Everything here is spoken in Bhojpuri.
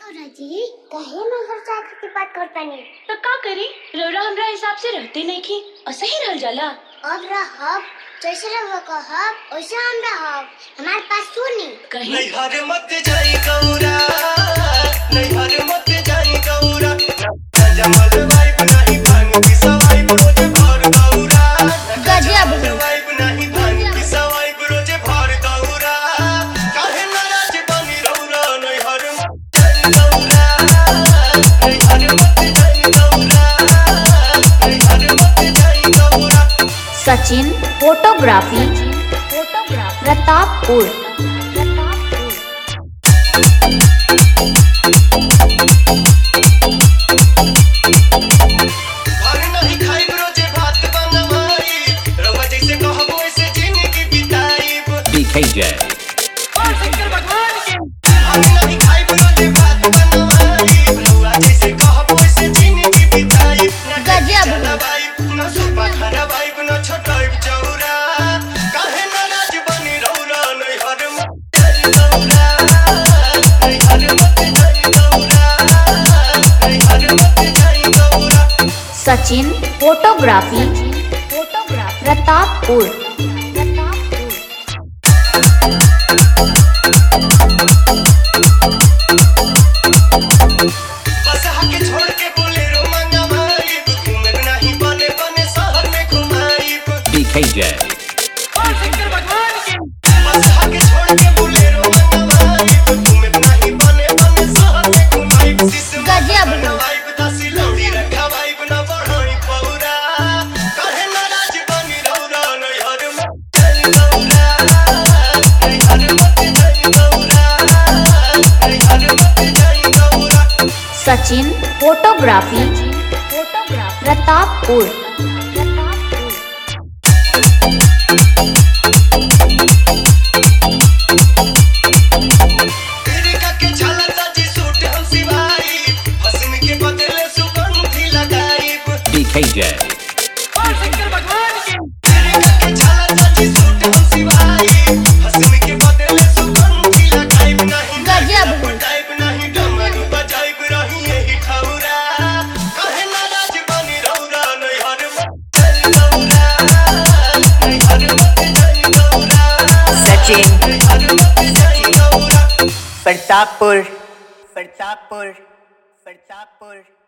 गौरा जी कहे मगर चाचा की बात करता नहीं तो का करी रौरा हमरा हिसाब से रहते नहीं की असही रहल जाला। अब रहब जैसे रहो कहब वैसे हम रहब हमारे पास सुनी कहीं नहीं हर मत जाई गौरा नहीं हर मत जाई गौरा जमल वाइब नहीं भांग की सवाई रोज भर गौरा गजब वाइब नहीं भांग की सवाई रोज भर गौरा काहे नाराज बनी रौरा नहीं हर मत जाई गौरा नहीं हर मत जाई गौरा नहीं हर मत जाई Gaura. Sachin photography Pratappur. BKJ Sachin photography Pratappur. BKJ Sachin photography Pratappur. BKJ Pratappur Pratappur Pratappur.